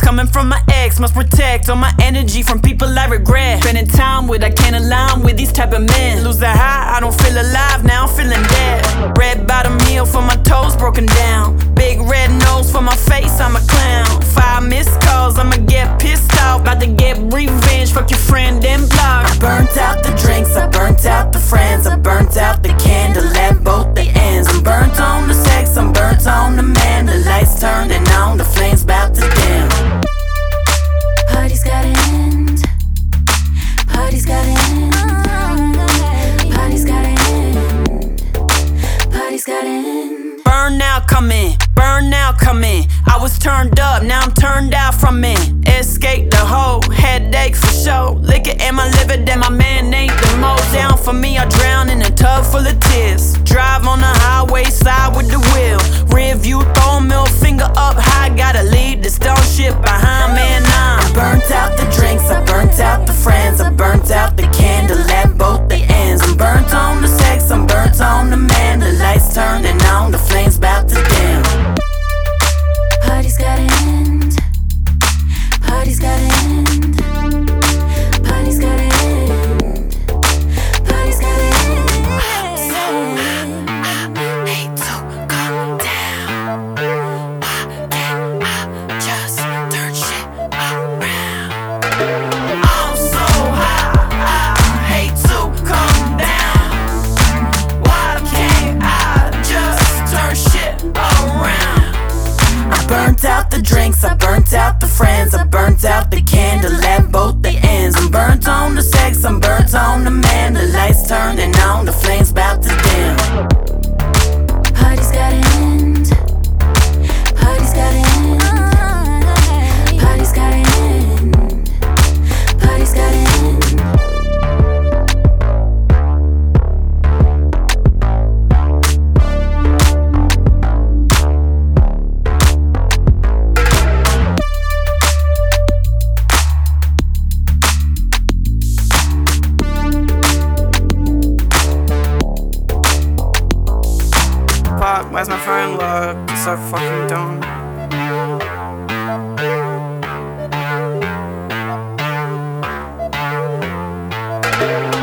Coming from my ex, must protect all my energy from people I regret. Spending time with, I can't align with these type of men. Lose the high, I don't feel alive, now I'm feeling dead. Red bottom heel for my toes broken down. Big red nose for my face, I'm a clown. 5 missed calls, I'ma get pissed off. About to get revenge, fuck your friend and block. I burnt out the drinks, I burnt out the friends, I burnt out the candle at both the ends. I'm burnt on the sex, I'm burnt on the man. The lights turned and on, the flames bout to dim. Party's gotta end. Party's gotta end. Party's gotta end. Party's gotta end. Burnout coming, burnout coming. I was turned up, now I'm turned out from it. Escape the whole headache for sure. Liquor in my liver, then my man ain't the most. Down for me, I drown in a tub full of tears. Drive on the highway side with the wheel. Rear view, throw middle finger up high. Gotta leave this dumb shit behind, man. I burnt out the drinks, I burnt out the friends, I burnt out the candle at both the ends. I'm burnt on the sex, I'm burnt on the man. The lights turned and on, the flames bout to dim. Party's gotta end. Party's gotta end. Party's gotta end. Party's gotta end. I hate to come down. Why can't I just turn shit around? I'm so high, I hate to come down. Why can't I just turn shit around? I burnt out the drinks, I burnt out the friends, I burnt out the candle at both the ends. I'm burnt on the sex, I'm burnt on the man. The lights turned and on, the flames bout to dim. Party's gotta end. Party's gotta end. Party's gotta end. Party's gotta end. Why's my friend look so fucking dumb?